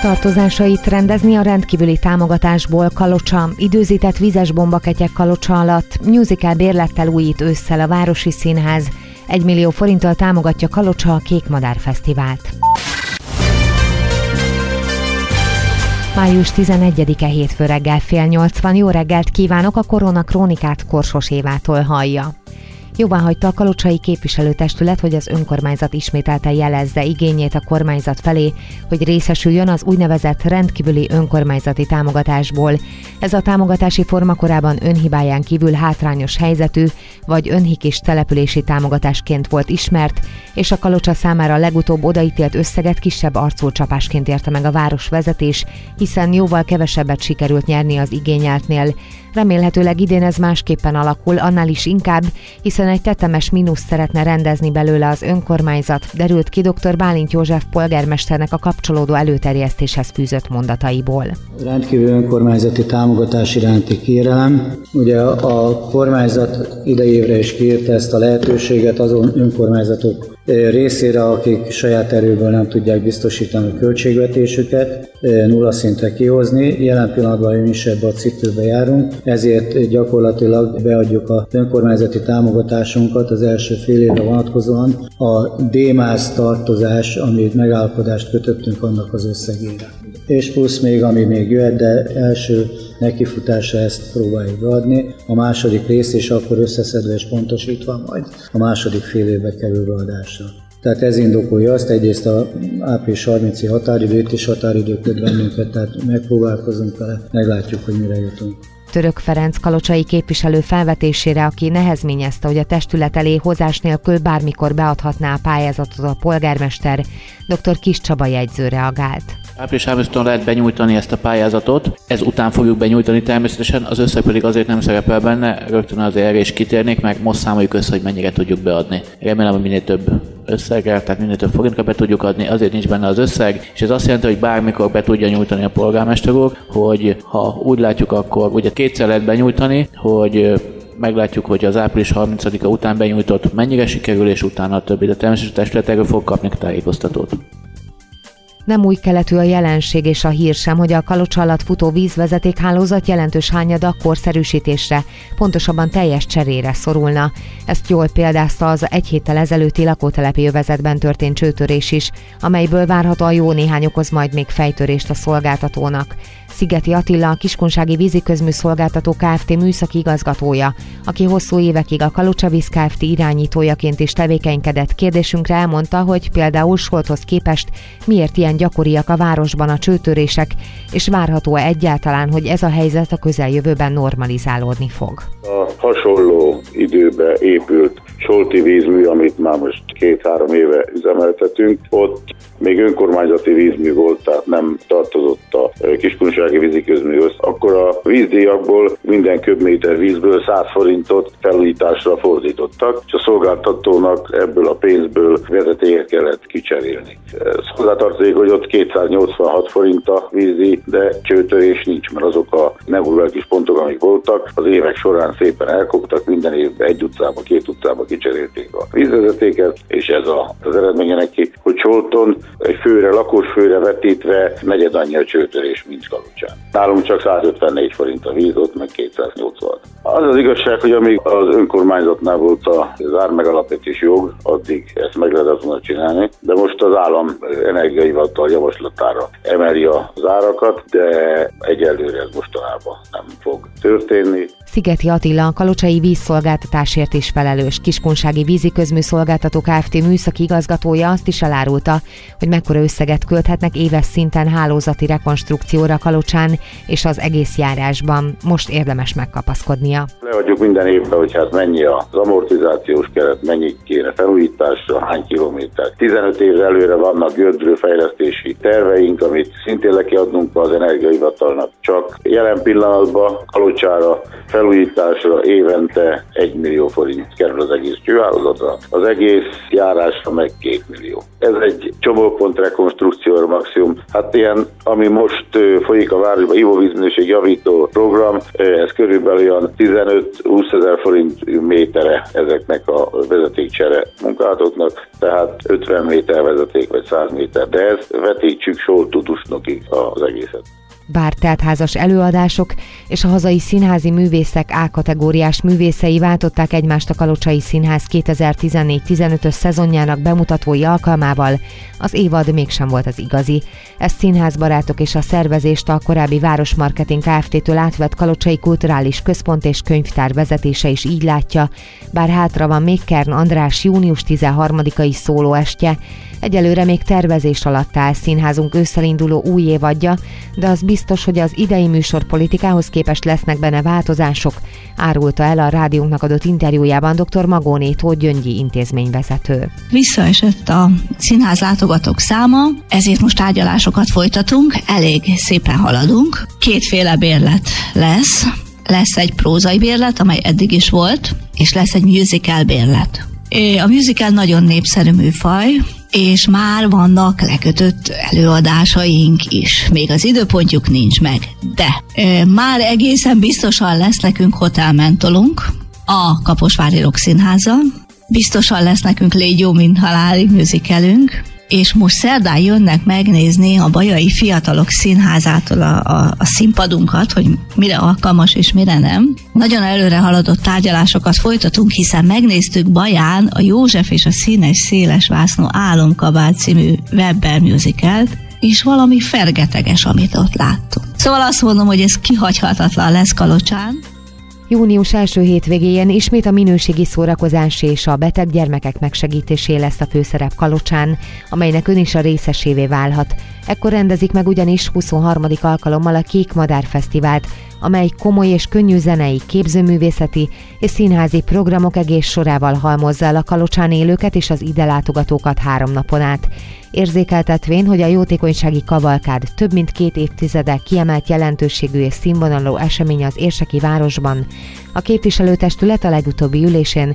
Tartozásait rendezni a rendkívüli támogatásból Kalocsa, időzített vizes bombaketyek Kalocsa alatt, musical bérlettel újít ősszel a Városi Színház, 1 millió forinttal támogatja Kalocsa a Kékmadár Fesztivált. Május 11-e hétfő reggel 7:30. Jó reggelt kívánok, a Korona Krónikát Korsos Évától hallja. Jóváhagyta a kalocsai képviselőtestület, hogy az önkormányzat ismételten jelezze igényét a kormányzat felé, hogy részesüljön az úgynevezett rendkívüli önkormányzati támogatásból. Ez a támogatási forma korábban önhibáján kívül hátrányos helyzetű, vagy önhikis települési támogatásként volt ismert, és a Kalocsa számára a legutóbb odaítélt összeget kisebb arculcsapásként érte meg a városvezetés, hiszen jóval kevesebbet sikerült nyerni az igényeltnél. Remélhetőleg idén ez másképpen alakul, annál is inkább, hiszen egy tetemes mínuszt szeretne rendezni belőle az önkormányzat, derült ki dr. Bálint József polgármesternek a kapcsolódó előterjesztéshez fűzött mondataiból. Rendkívül önkormányzati támogatás iránti kérelem. Ugye a kormányzat idejévre is kiírta ezt a lehetőséget azon önkormányzatok részére, akik saját erőből nem tudják biztosítani a költségvetésüket, nulla szintre kihozni. Jelen pillanatban mi is ebbe a cipőbe járunk, ezért gyakorlatilag beadjuk az önkormányzati támogatásunkat az első fél évre vonatkozóan a D-MÁSZ tartozás, amit megállapodást kötöttünk annak az összegére. És plusz még, ami még jöhet, de első nekifutásra ezt próbáljuk beadni. A második rész is akkor összeszedve és pontosítva majd a második fél évbe kerül beadásra. Tehát ez indokolja azt, egyrészt a április 30-i határidőt és határidő köt bennünket, tehát megpróbálkozunk vele, meglátjuk, hogy mire jutunk. Török Ferenc kalocsai képviselő felvetésére, aki nehezményezte, hogy a testület elé hozás nélkül bármikor beadhatná a pályázatot a polgármester, dr. Kiss Csaba jegyző reagált. Április 30-tól lehet benyújtani ezt a pályázatot, ez után fogjuk benyújtani természetesen, az összeg pedig azért nem szerepel benne, rögtön azért erre is kitérnék, meg most számoljuk össze, hogy mennyire tudjuk beadni. Remélem, hogy minél több összeggel, tehát minél több forintra be tudjuk adni, azért nincs benne az összeg, és ez azt jelenti, hogy bármikor be tudja nyújtani a polgármester úr, hogy ha úgy látjuk, akkor ugye kétszer lehet benyújtani, hogy meglátjuk, hogy az április 30-a után benyújtott mennyire sikerül, és utána a többi, de természetesen a testület erről fog kapni tájékoztatót. Nem új keletű a jelenség és a hír sem, hogy a Kalocsa alatt futó vízvezetékhálózat jelentős hányada korszerűsítésre, pontosabban teljes cserére szorulna. Ezt jól példázta az egy héttel ezelőtti lakótelepi övezetben történt csőtörés is, amelyből várhatóan jó néhány okoz majd még fejtörést a szolgáltatónak. Szigeti Attila, a Kiskunsági Víziközmű Szolgáltató Kft. Műszaki igazgatója, aki hosszú évekig a Kalocsa Víz Kft. Irányítójaként is tevékenykedett, kérdésünkre elmondta, hogy például Solthoz képest miért ilyen gyakoriak a városban a csőtörések, és várható-e egyáltalán, hogy ez a helyzet a közeljövőben normalizálódni fog. A hasonló időbe épült Solti vízmű, amit már most 2-3 éve üzemeltetünk, ott még önkormányzati vízmű volt, tehát nem tartozott a Kiskunsági Víziközműhöz. Akkor a vízdíjakból minden köbméter vízből 100 forintot felújításra fordítottak, és a szolgáltatónak ebből a pénzből vezetéket kellett kicserélni. Hozzátartozik, hogy ott 286 forint a vízdíj, de csőtörés nincs, mert azok a neurálgikus pontok, amik voltak, az évek során szépen elkoptak, minden évben egy utcába, 2 utcába kicserélték a vízvezetéket, és ez az eredménye neki, hogy Solton egy főre, lakosfőre vetítve negyed annyi a csőtörés, mint Kalocsán. Nálunk csak 154 forint a víz, ott meg 280. Az az igazság, hogy amíg az önkormányzatnál volt az ármegalapítási jog, addig ezt meg lehetett volna csinálni, de most az állam energiahivatal javaslatára emeli az árakat, de egyelőre ez mostanában nem fog történni. Szigeti Attila, a kalocsai vízszolgáltatásért is felelős Kiskunsági Víziközmű Szolgáltató Kft. Műszaki igazgatója azt is elárulta, hogy mekkora összeget költhetnek éves szinten hálózati rekonstrukcióra Kalocsán és az egész járásban. Most érdemes megkapaszkodnia. Leadjuk minden évben, hogy hát mennyi az amortizációs keret, mennyi kéne felújításra, hány kilométer. 15 évre előre vannak gördülőfejlesztési terveink, amit szintén le kell adnunk az energiahivatalnak. Csak jelen pillanatban Kalocsára felújításra évente 1 millió forint kerül az egész egész csőhálózatra, az egész járásra meg 2 millió. Ez egy csomópont rekonstrukció maximum. Hát ilyen, ami most folyik a városban, ivóvízminőség javító program, ez körülbelül olyan 15-20 ezer forint métere ezeknek a vezetékcsere munkálatoknak, tehát 50 méter vezeték vagy 100 méter, de ezt vetítsük Soltudusnokig az egészet. Bár teltházas előadások és a hazai színházi művészek A-kategóriás művészei váltották egymást a Kalocsai Színház 2014-15-ös szezonjának bemutatói alkalmával, az évad mégsem volt az igazi. Ezt színházbarátok és a szervezést a korábbi Városmarketing Kft-től átvett Kalocsai Kulturális Központ és Könyvtár vezetése is így látja, bár hátra van még Kern András június 13-ai szólóestje. Egyelőre még tervezés alatt áll színházunk ősszel induló új évadja, de az biztos, hogy az idei műsor politikához képest lesznek benne változások, árulta el a rádiónknak adott interjújában dr. Magóné Tóth gyöngyi intézményvezető. Visszaesett a színház látogatók száma, ezért most tárgyalásokat folytatunk, elég szépen haladunk. Kétféle bérlet lesz. Lesz egy prózai bérlet, amely eddig is volt, és lesz egy musical bérlet. A musical nagyon népszerű műfaj, és már vannak lekötött előadásaink is. Még az időpontjuk nincs meg, de már egészen biztosan lesz nekünk hotelmentolunk a Kaposvári Rock Színházzal, biztosan lesz nekünk Légy jó, mint halálig musicalünk, és most szerdán jönnek megnézni a Bajai Fiatalok Színházától a színpadunkat, hogy mire alkalmas és mire nem. Nagyon előre haladott tárgyalásokat folytatunk, hiszen megnéztük Baján a József és a Színes Széles Vásznó Álomkabát című Webber musicalt, és valami fergeteges, amit ott láttunk. Szóval azt mondom, hogy ez kihagyhatatlan lesz Kalocsán. Június első hétvégéjén ismét a minőségi szórakozás és a beteg gyermekek megsegítésé lesz a főszerep Kalocsán, amelynek ön is a részesévé válhat. Ekkor rendezik meg ugyanis 23. alkalommal a Kék Madár Fesztivált, amely komoly és könnyű zenei, képzőművészeti és színházi programok egész sorával halmozza el a Kalocsán élőket és az ide látogatókat 3 napon át. Érzékeltetvén, hogy a jótékonysági kavalkád több mint 2 évtizede kiemelt jelentőségű és színvonalú esemény az érseki városban, a képviselőtestület a legutóbbi ülésén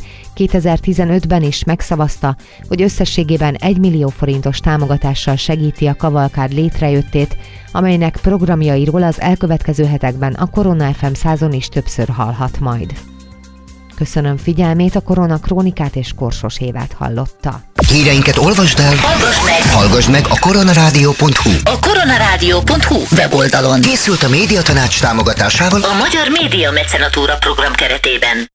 2015-ben is megszavazta, hogy összességében 1 millió forintos támogatással segíti a kavalkád létrejöttét, amelynek programjairól az elkövetkező hetekben a Korona FM 100-on is többször hallhat majd. Köszönöm figyelmét, a Korona Krónikát és Korsos Évát hallotta. Híreinket olvasd el, hallgass meg a koronarádió.hu. A koronarádió.hu weboldalon. Készült a Médiatanács támogatásával a Magyar Média Mecenatúra program keretében.